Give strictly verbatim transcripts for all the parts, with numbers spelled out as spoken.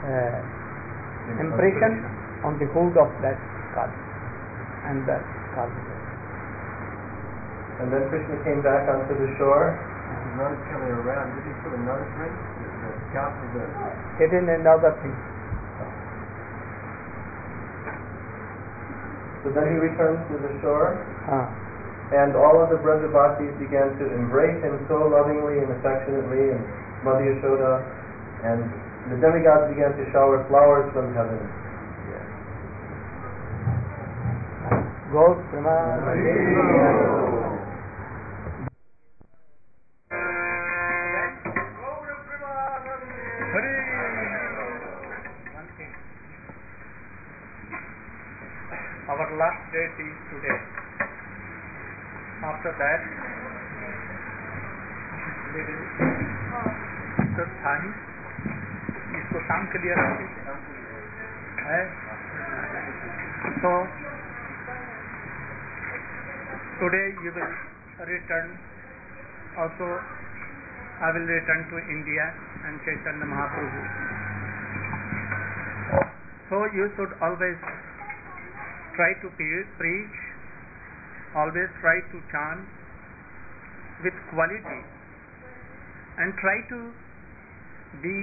uh, impression on the hold of that cause and the cause. And then Krishna came back onto the shore. Not coming around. Did he put another drink? The scalp of the. It is another thing. So then he returns to the shore. Ah. And all of the Brajavasis began to embrace him so lovingly and affectionately, and Mother Yashoda, and the demigods began to shower flowers from heaven. Gaur Premanandi. One thing. Our last date is today. After that, we will after time. इसको शाम के लिए रखते हैं. So today you will return. Also, I will return to India and Chaitanya Mahaprabhu. So you should always try to preach, always try to chant with quality, and try to be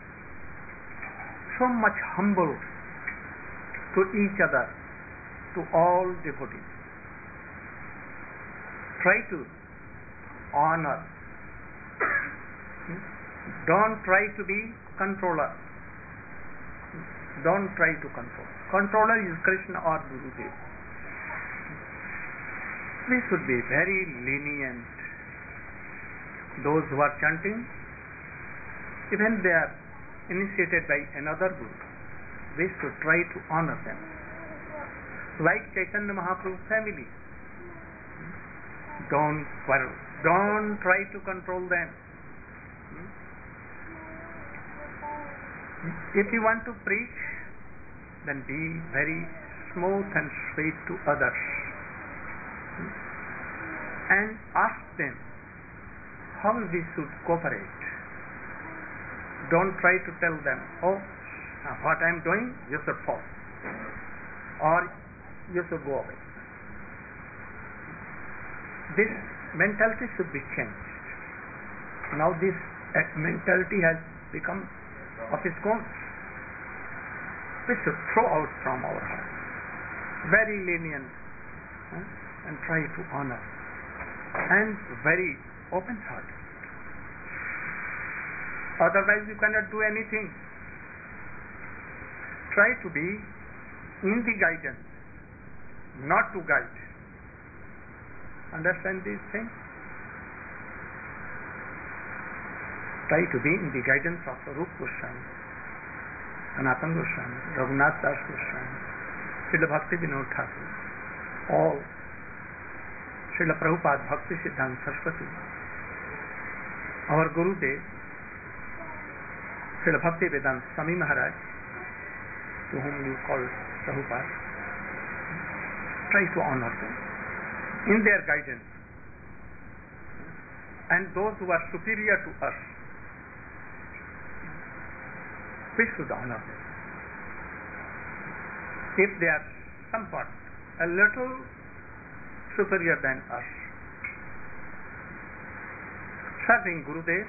so much humble to each other, to all devotees. Try to honor. Don't try to be controller. Don't try to control. Controller is Krishna or Gurudev. We should be very lenient. Those who are chanting, even they are initiated by another Guru, we should try to honor them. Like Chaitanya Mahaprabhu family. Don't quarrel. Don't try to control them. If you want to preach, then be very smooth and sweet to others. And ask them how we should cooperate. Don't try to tell them, oh, what I am doing, you should follow. Or you should go away. This mentality should be changed. Now this uh, mentality has become of its own. We should throw out from our heart. Very lenient huh? and try to honor. And very open-hearted. Otherwise you cannot do anything. Try to be in the guidance, not to guide. Understand these things? Try to be in the guidance of Rupa Goswami, Sanatana Goswami, Raghunath Das Goswami, Srila Bhakti Vinod Thakur, all Srila Prabhupada, Bhakti Siddhanta Saraswati, our Gurudev, Srila Bhakti Vedanta Swami Maharaj, to whom you call Prabhupada. Try to honor them in their guidance. And those who are superior to us, we should honor them. If they are somewhat a little superior than us, serving Gurudev,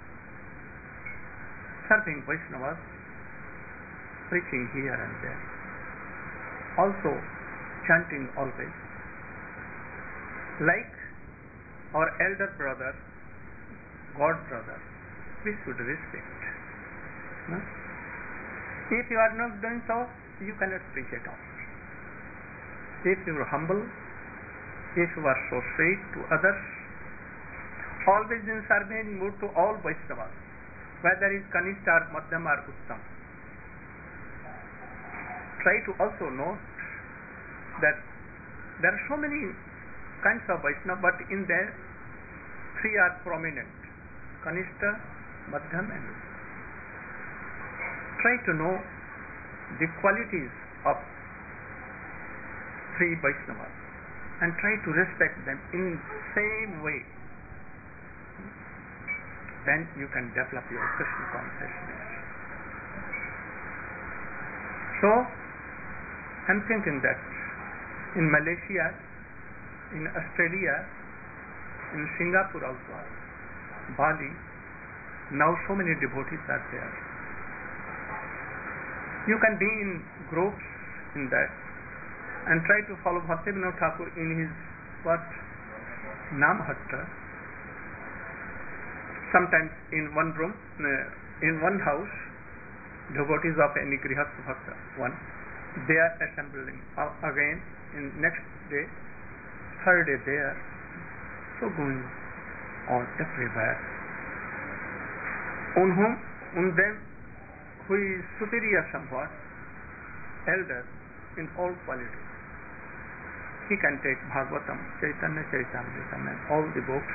serving Vaishnavas, preaching here and there, also chanting always, like our elder brother, God brother, we should respect. No? If you are not doing so, you cannot preach at all. If you are humble, if you are so sweet to others, always in serving mood to all Vaishnavas, whether it is Kanishta or Madhyam or Uttam. Try to also note that there are so many kinds of Vaishnava, but in there three are prominent: Kanishta, Madhyam and Uttam. Try to know the qualities of three Vaishnavas and try to respect them in same way. Then you can develop your Krishna consciousness. So I'm thinking that in Malaysia, in Australia, in Singapore also, Bali, now so many devotees are there. You can be in groups in that and try to follow Bhaktivinoda Thakur in his what? Namhatta. Sometimes in one room, in one house, devotees of any Grihastha Bhakta, one, they are assembling again in next day, third day there. So going on everywhere. On whom, on them, who is superior somewhat, elder in all qualities. He can take Bhagavatam, Chaitanya Charitamrita, and all the books,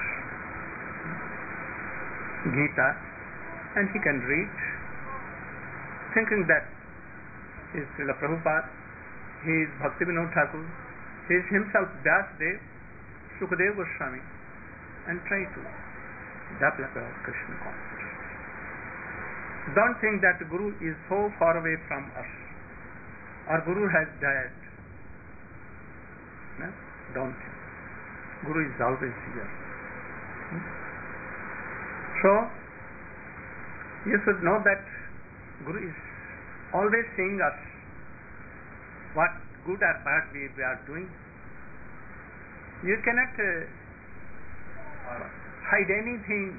Gita, and he can read, thinking that he is Srila Prabhupada, he is Bhaktivinoda Thakur, he is himself Vyasdev, Sukadeva Goswami, and try to develop our Krishna consciousness. Don't think that the Guru is so far away from us. Our Guru has died. No? Don't think. Guru is always here. Hmm? So, you should know that Guru is always seeing us, what good or bad we, we are doing. You cannot uh, hide anything,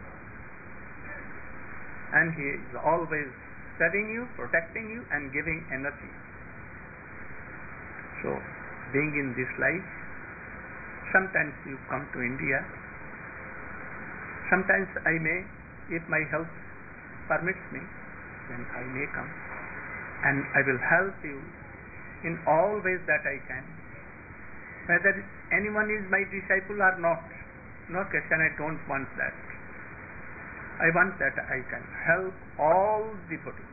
and He is always studying you, protecting you, and giving energy. So, being in this life, sometimes you come to India, sometimes I may, if my health permits me, then I may come, and I will help you in all ways that I can. Whether anyone is my disciple or not, no question, I don't want that. I want that I can help all devotees.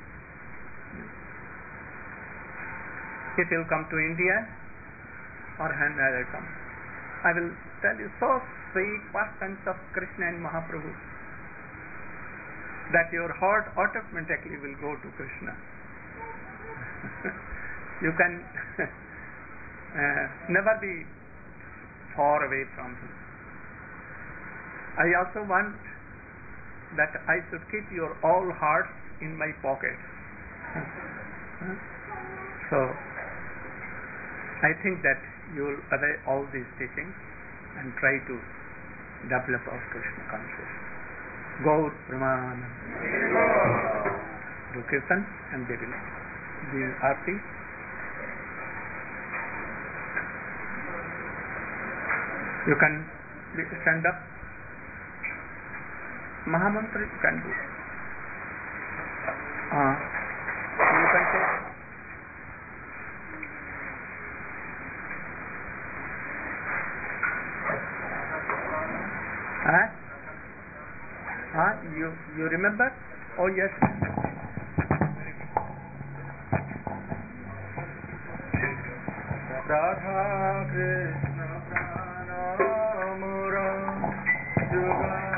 If you come to India, or when I will come, I will tell you so sweet persons of Krishna and Mahaprabhu that your heart automatically will go to Krishna. You can uh, never be far away from Him. I also want that I should keep your all hearts in my pocket. So, I think that you will obey all these teachings and try to develop our Krishna consciousness. Gaur Pramanam. Do Kirtan and they will do Aarti. You can stand up. Mahamantra you can do. Uh, you can take. Huh? Huh? You you remember? Oh yes. Radha Krishna Prana Mura Juga